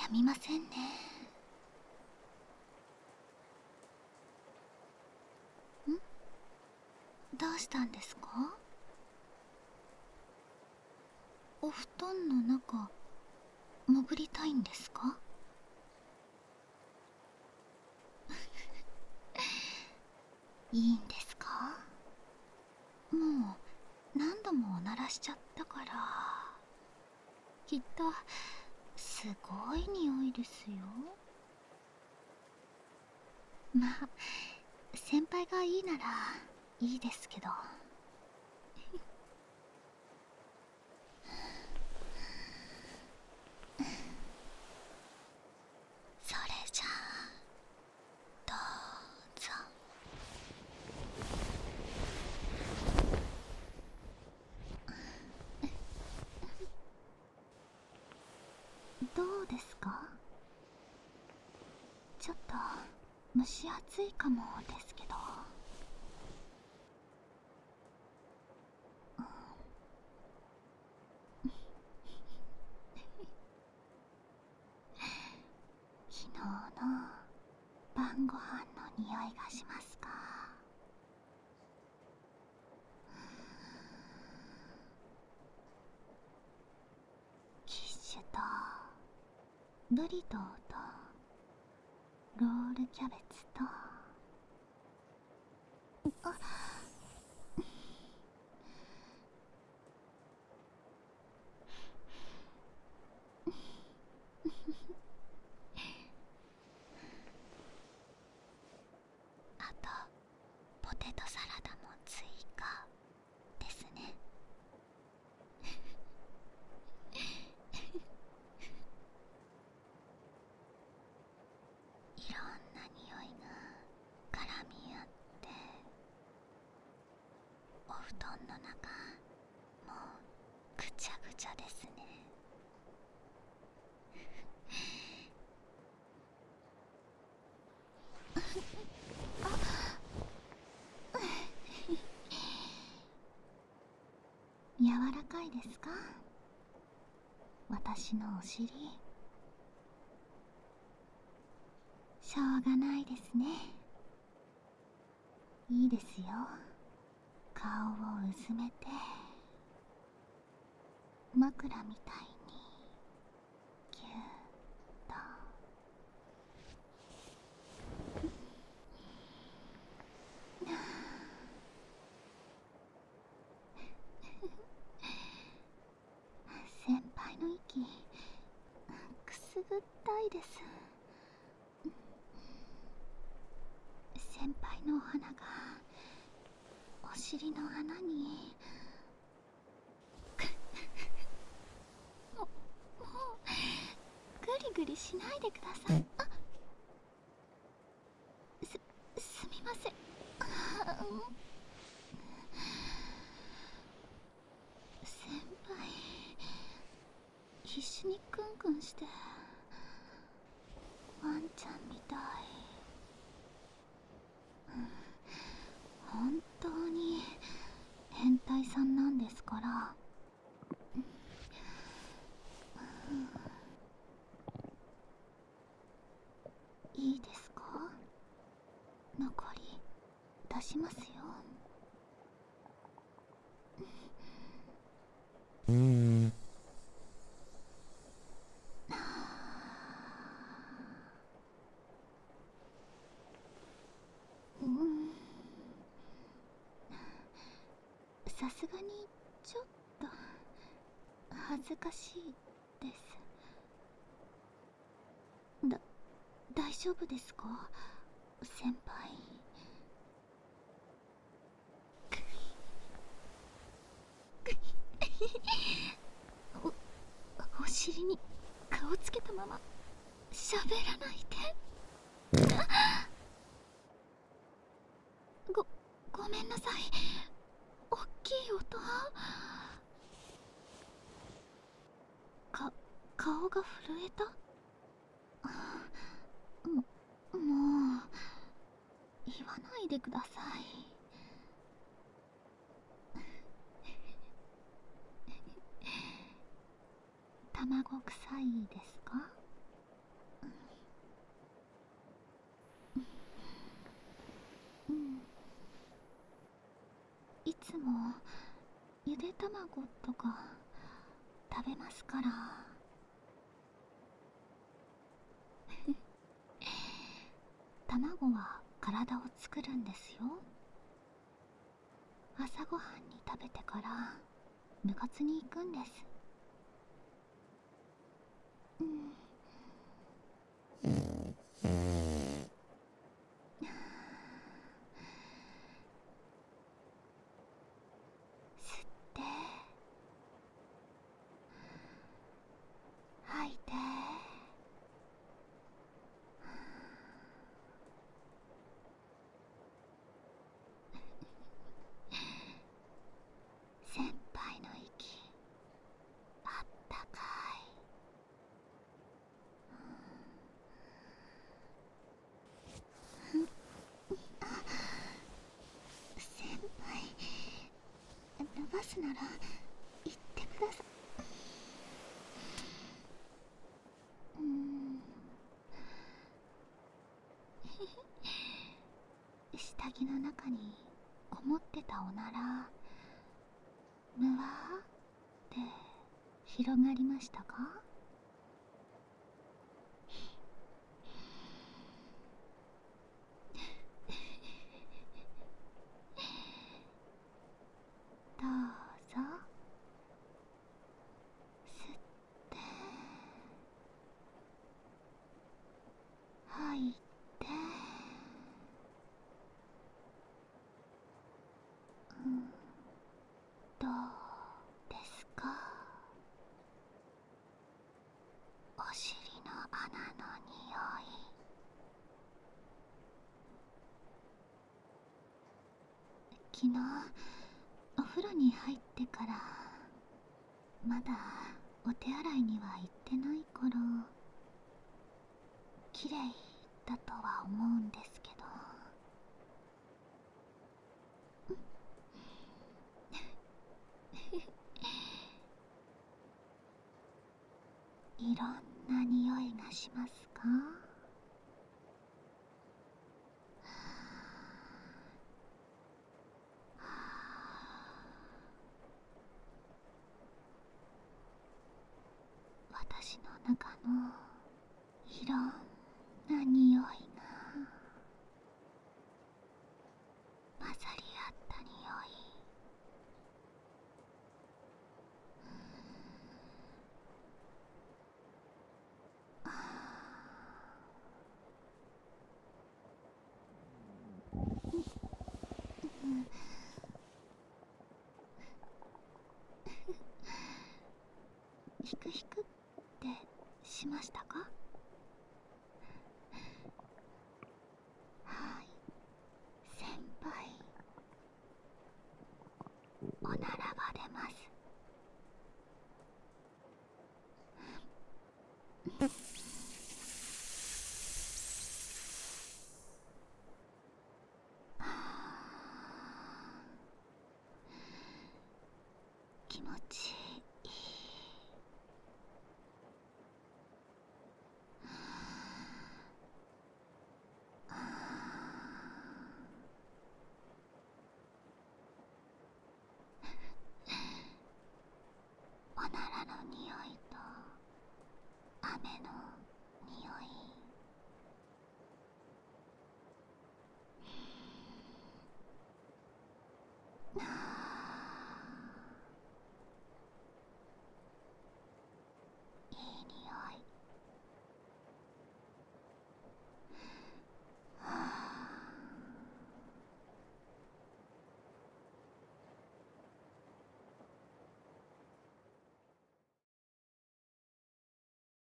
みませんね。どうしたんですか？お布団の中潜りたいんですか？いいんですか？もう何度も鳴らしちゃったから、きっとすごい匂いですよ。まあ先輩がいいならいいですけど。それじゃあどうぞ。どうですか？ちょっと蒸し暑いかもですけど。昨日の晩ご飯の匂いがしますか？キッシュとブリトーとロールキャベツと、あとポテトサラダも追加ですね。いろんな匂いが絡み合って、お布団の中もうぐちゃぐちゃですね。柔らかいですか？私のお尻。しょうがないですね。いいですよ。顔をうずめて枕みたいにぎゅーっと。先輩の息くすぐったいです。先輩のお花がお尻の穴に。もうグリグリしないでください。すみません。先輩必死にクンクンしてワンちゃんみたい。本当に変態さんなんですから。いいですか？残り出しますよ。さすがにちょっと恥ずかしいです。大丈夫ですか先輩？お尻に顔つけたまま喋らないで。ごめんなさい。おっきい音。顔が震えた。もう言わないでください。卵臭いですか？ つもゆで卵とか食べますから。卵は体を作るんですよ。朝ごはんに食べてから部活に行くんです。吸って吐いて。先輩の息あったかい。先輩、伸ばすなら言ってください。下着の中にこもってたおなら、むわーって広がりましたか？どうぞ。吸って吐いて。どうですか？お尻の穴の匂い。昨日お風呂に入ってからまだお手洗いには行ってない頃、綺麗だとは思うんですけど、いろんな匂いがしますか？私の中のいろんな匂いが混ざり合った匂い。ヒクヒクってしましたか？はい、先輩、おならが出ます。気持ちいい。